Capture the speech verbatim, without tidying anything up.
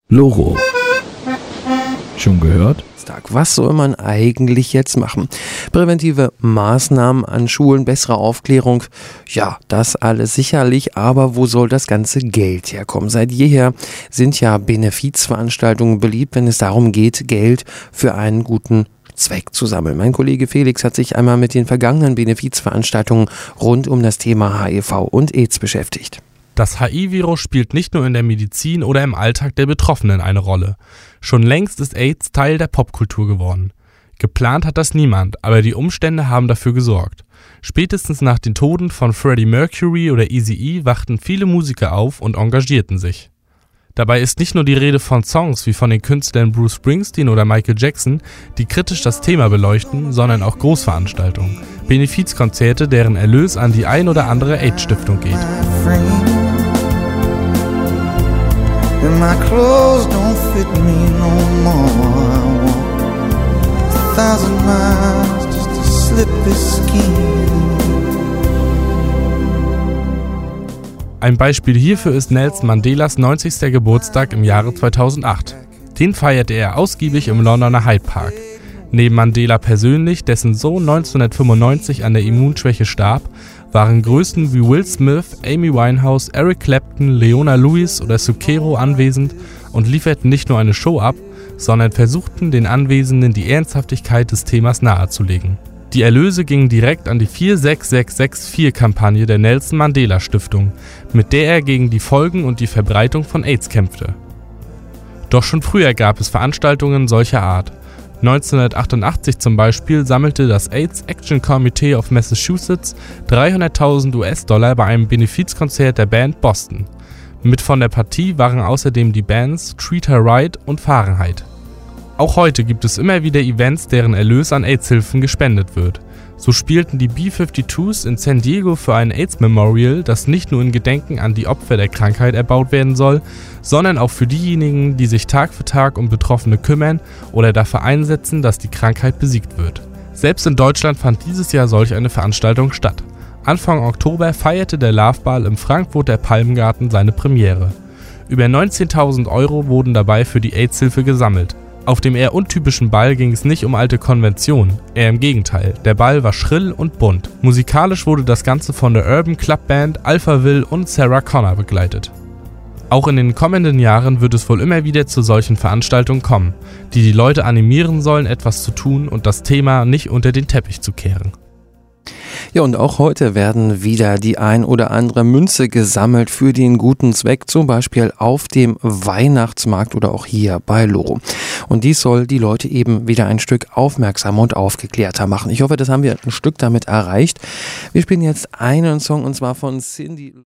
Logo. Schon gehört? Was soll man eigentlich jetzt machen? Präventive Maßnahmen an Schulen, bessere Aufklärung, ja, das alles sicherlich, aber wo soll das ganze Geld herkommen? Seit jeher sind ja Benefizveranstaltungen beliebt, wenn es darum geht, Geld für einen guten Zweck zu sammeln. Mein Kollege Felix hat sich einmal mit den vergangenen Benefizveranstaltungen rund um das Thema H I V und AIDS beschäftigt. Das H I-Virus spielt nicht nur in der Medizin oder im Alltag der Betroffenen eine Rolle. Schon längst ist AIDS Teil der Popkultur geworden. Geplant hat das niemand, aber die Umstände haben dafür gesorgt. Spätestens nach den Toten von Freddie Mercury oder Eazy-E wachten viele Musiker auf und engagierten sich. Dabei ist nicht nur die Rede von Songs wie von den Künstlern Bruce Springsteen oder Michael Jackson, die kritisch das Thema beleuchten, sondern auch Großveranstaltungen, Benefizkonzerte, deren Erlös an die ein oder andere AIDS-Stiftung geht. And my clothes don't fit me no more. I walk a thousand miles just to slip this skin. Ein Beispiel hierfür ist Nelson Mandelas neunzigster Geburtstag im Jahre zweitausendacht. Den feierte er ausgiebig im Londoner Hyde Park. Neben Mandela persönlich, dessen Sohn neunzehnhundertfünfundneunzig an der Immunschwäche starb, waren Größen wie Will Smith, Amy Winehouse, Eric Clapton, Leona Lewis oder Zucchero anwesend und lieferten nicht nur eine Show ab, sondern versuchten den Anwesenden die Ernsthaftigkeit des Themas nahezulegen. Die Erlöse gingen direkt an die vier sechs sechs sechs vier Kampagne der Nelson Mandela Stiftung, mit der er gegen die Folgen und die Verbreitung von AIDS kämpfte. Doch schon früher gab es Veranstaltungen solcher Art. neunzehnhundertachtundachtzig zum Beispiel sammelte das AIDS Action Committee of Massachusetts dreihunderttausend US-Dollar bei einem Benefizkonzert der Band Boston. Mit von der Partie waren außerdem die Bands Treat Her Right und Fahrenheit. Auch heute gibt es immer wieder Events, deren Erlös an AIDS-Hilfen gespendet wird. So spielten die B zweiundfünfzigs in San Diego für ein AIDS-Memorial, das nicht nur in Gedenken an die Opfer der Krankheit erbaut werden soll, sondern auch für diejenigen, die sich Tag für Tag um Betroffene kümmern oder dafür einsetzen, dass die Krankheit besiegt wird. Selbst in Deutschland fand dieses Jahr solch eine Veranstaltung statt. Anfang Oktober feierte der Loveball im Frankfurter Palmgarten seine Premiere. Über neunzehntausend Euro wurden dabei für die AIDS-Hilfe gesammelt. Auf dem eher untypischen Ball ging es nicht um alte Konventionen, eher im Gegenteil. Der Ball war schrill und bunt. Musikalisch wurde das Ganze von der Urban Club Band Alphaville und Sarah Connor begleitet. Auch in den kommenden Jahren wird es wohl immer wieder zu solchen Veranstaltungen kommen, die die Leute animieren sollen, etwas zu tun und das Thema nicht unter den Teppich zu kehren. Ja, und auch heute werden wieder die ein oder andere Münze gesammelt für den guten Zweck, zum Beispiel auf dem Weihnachtsmarkt oder auch hier bei Logo. Und dies soll die Leute eben wieder ein Stück aufmerksamer und aufgeklärter machen. Ich hoffe, das haben wir ein Stück damit erreicht. Wir spielen jetzt einen Song und zwar von Cindy.